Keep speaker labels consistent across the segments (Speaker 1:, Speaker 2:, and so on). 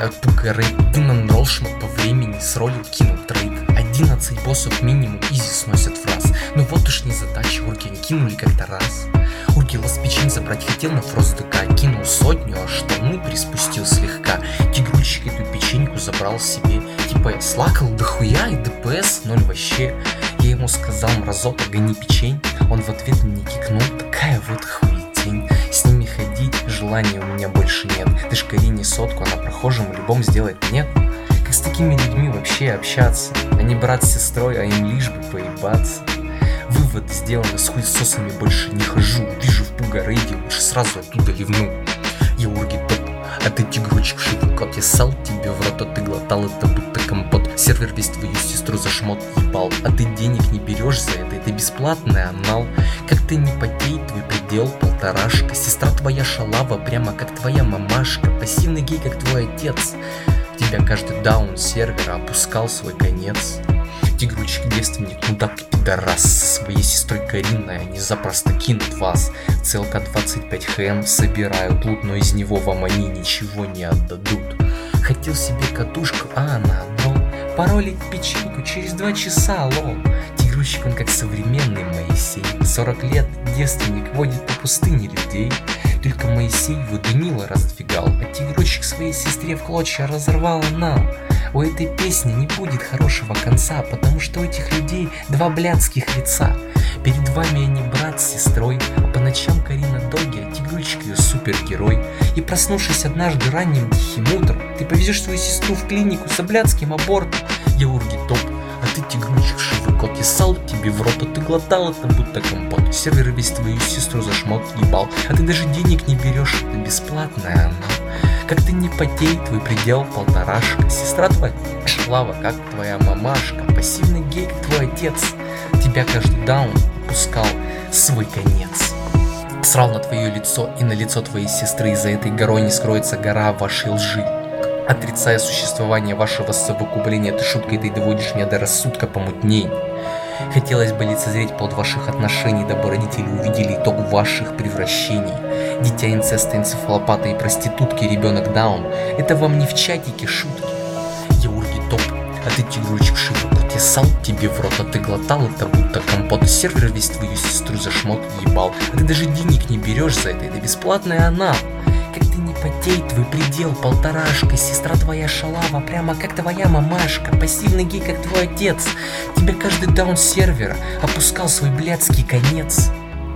Speaker 1: собирают пука рейд. Димон ролл шмот по времени, с ролью кинул трейд. 11 боссов минимум, изи сносят в раз. Ну вот уж не задача, урки не кинули как-то раз. Урки лас печень забрать хотел, но фрост ДК кинул 100, а штаны приспустил слегка. Тигрульчик эту печеньку забрал себе. Типа я слакал дохуя и ДПС 0 вообще. Я ему сказал: мразота, гони печень. Он в ответ мне кикнул: такая вот хуетень. С ними ходить желания у меня больше нет. Ты ж Карине сотку, а на прохожем любом сделать нет. Как с такими людьми вообще общаться? Они брат с сестрой, а им лишь бы поебаться. Вывод сделан, с хуесосами больше не хожу. Вижу в пуга рейде, лучше сразу оттуда ливну. Я урги топ, а ты тигручек вшивый кот. Я ссал тебе в рот, а ты глотал это будто компот. Сервер весь твою сестру за шмот ебал, а ты денег не берешь за это бесплатный анал. Как ты не потей, твой предел полторашка. Сестра твоя шалава, прямо как твоя мамашка. Пассивный гей, как твой отец. Тебя каждый даун сервера опускал свой конец. Тигручик девственник, мудак и пидорас. Со своей сестрой Кариной они запросто кинут вас. Целка 25 хм собирают лут, но из него вам они ничего не отдадут. Хотел себе катушку, а она отдал. Паролить печеньку через 2 часа, лол. Тигручик он как современный Моисей. 40 лет девственник водит по пустыне людей. Только Моисей его Данила раздвигал, а тигручик своей сестре в клочья разорвал анал. У этой песни не будет хорошего конца, потому что у этих людей 2 блядских лица. Перед вами они брат с сестрой, а по ночам Карина доги, а тигручик ее супергерой. И проснувшись однажды ранним тихим утром, ты повезешь свою сестру в клинику с блядским абортом. Я урги топ, а ты тигручик шивый кот. Я ссал тебе в рот, а ты глотал это будто компот. Сервер весь твою сестру за шмот ебал, а ты даже денег не берешь, это бесплатная она. Как ты не потей, твой предел полторашка. Сестра твоя шалава, как твоя мамашка. Пассивный гей, как твой отец. Тебя каждый даун пускал свой конец. Срал на твое лицо и на лицо твоей сестры. И за этой горой не скроется гора вашей лжи. Отрицая существование вашего совокупления, ты шуткой ты доводишь меня до рассудка помутней. Хотелось бы лицезреть плод ваших отношений, дабы родители увидели итог ваших превращений. Дитя инцеста, энцефалопата и проститутки, ребенок даун. Это вам не в чатике шутки. Я урги топ, а ты тигручик шивый кот. Я ссал тебе в рот, а ты глотал это будто компот. Сервер весь твою сестру за шмот ебал, а ты даже денег не берешь за это бесплатная она. Как ты не потей, твой предел полторашка. Сестра твоя шалава, прямо как твоя мамашка. Пассивный гей, как твой отец. Тебя каждый даун сервера опускал свой блядский конец.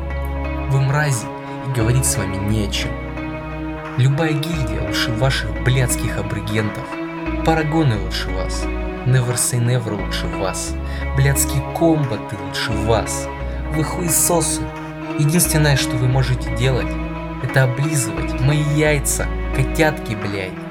Speaker 1: Вы мрази, и говорить с вами не о чем. Любая гильдия лучше ваших блядских аборигентов. Парагоны лучше вас. Never say never лучше вас. Блядские комбаты лучше вас. Вы хуесосы. Единственное, что вы можете делать, это облизывать мои яйца, котятки, блядь.